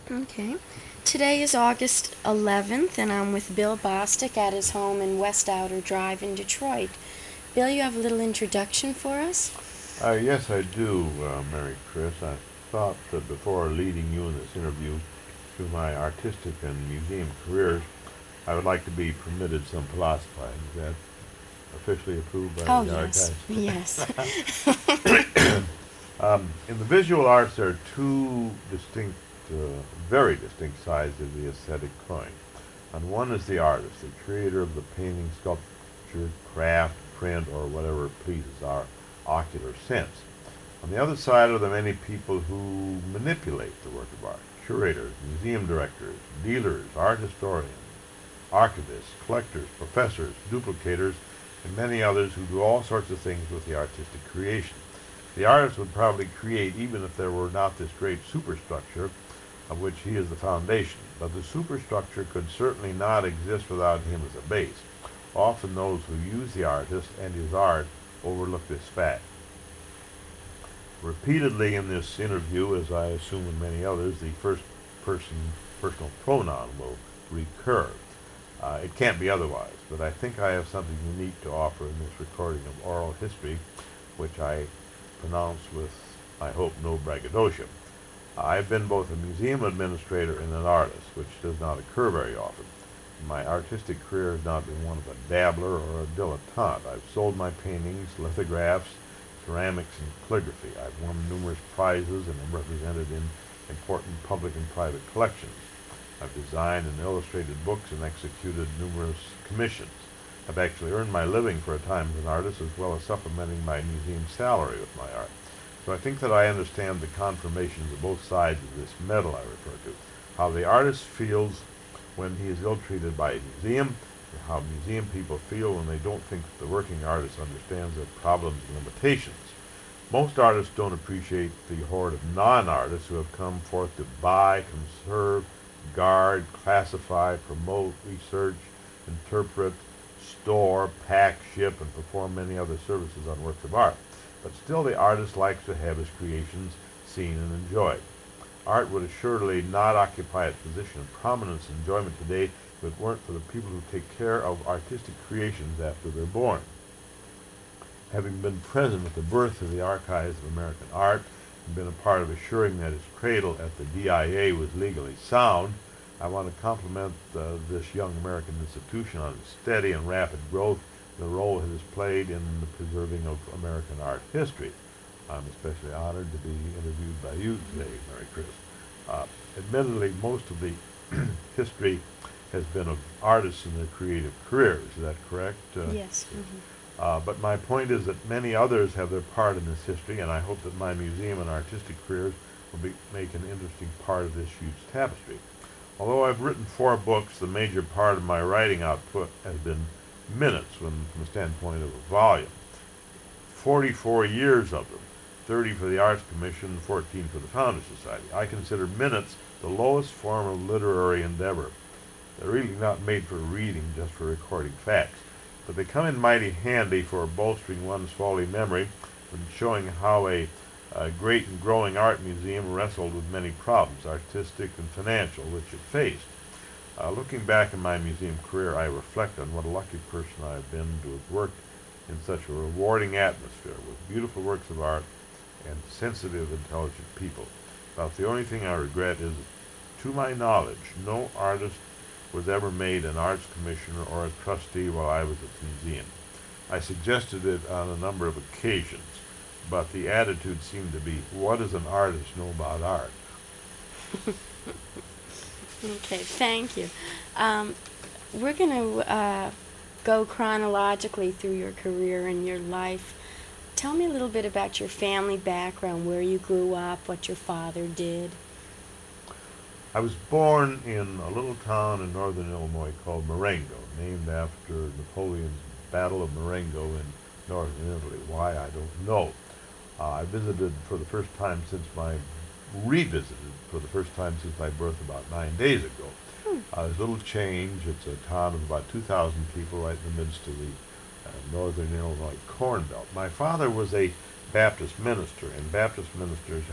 Okay. Today is August 11th, and I'm with Bill Bostic at his home in West Outer Drive in Detroit. Bill, you have a little introduction for us? Yes, I do, Mary Chris. I thought that before leading you in this interview through my artistic and museum careers, I would like to be permitted some philosophizing. Is that officially approved by Oh, the yes. archives? Yes. In the visual arts, there are two distinct, very distinct sides of the aesthetic coin. On one is the artist, the creator of the painting, sculpture, craft, print, or whatever pleases our ocular sense. On the other side are the many people who manipulate the work of art: curators, museum directors, dealers, art historians, archivists, collectors, professors, duplicators, and many others who do all sorts of things with the artistic creation. The artist would probably create even if there were not this great superstructure of which he is the foundation, but the superstructure could certainly not exist without him as a base. Often those who use the artist and his art overlook this fact. Repeatedly in this interview, as I assume in many others, the first person personal pronoun will recur. It can't be otherwise, but I think I have something unique to offer in this recording of oral history, which I pronounce with, I hope, no braggadocio. I've been both a museum administrator and an artist, which does not occur very often. My artistic career has not been one of a dabbler or a dilettante. I've sold my paintings, lithographs, ceramics, and calligraphy. I've won numerous prizes and am represented in important public and private collections. I've designed and illustrated books and executed numerous commissions. I've actually earned my living for a time as an artist, as well as supplementing my museum salary with my art. So I think that I understand the conformations of both sides of this medal I refer to: how the artist feels when he is ill-treated by a museum, and how museum people feel when they don't think that the working artist understands their problems and limitations. Most artists don't appreciate the horde of non-artists who have come forth to buy, conserve, guard, classify, promote, research, interpret, store, pack, ship, and perform many other services on works of art. But still the artist likes to have his creations seen and enjoyed. Art would assuredly not occupy its position of prominence and enjoyment today if it weren't for the people who take care of artistic creations after they're born. Having been present at the birth of the Archives of American Art and been a part of assuring that its cradle at the DIA was legally sound, I want to compliment this young American institution on its steady and rapid growth and the role it has played in the preserving of American art history. I'm especially honored to be interviewed by you today, Mary Chris. Admittedly, most of the history has been of artists and their creative careers. Is that correct? Yes. But my point is that many others have their part in this history, and I hope that my museum and artistic careers will make an interesting part of this huge tapestry. Although I've written 4 books, the major part of my writing output has been minutes from the standpoint of a volume. 44 years of them, 30 for the Arts Commission, 14 for the Founders Society. I consider minutes the lowest form of literary endeavor. They're really not made for reading, just for recording facts. But they come in mighty handy for bolstering one's faulty memory and showing how a great and growing art museum wrestled with many problems, artistic and financial, which it faced. Looking back in my museum career, I reflect on what a lucky person I have been to have worked in such a rewarding atmosphere with beautiful works of art and sensitive, intelligent people. About the only thing I regret is, to my knowledge, no artist was ever made an arts commissioner or a trustee while I was at the museum. I suggested it on a number of occasions, but the attitude seemed to be, what does an artist know about art? Okay, thank you. We're going to go chronologically through your career and your life. Tell me a little bit about your family background, where you grew up, what your father did. I was born in a little town in northern Illinois called Marengo, named after Napoleon's Battle of Marengo in northern Italy. Why, I don't know. I visited for the first time since my revisited for the first time since my birth about 9 days ago. There's a little change. It's a town of about 2,000 people right in the midst of the northern Illinois Corn Belt. My father was a Baptist minister, and Baptist ministers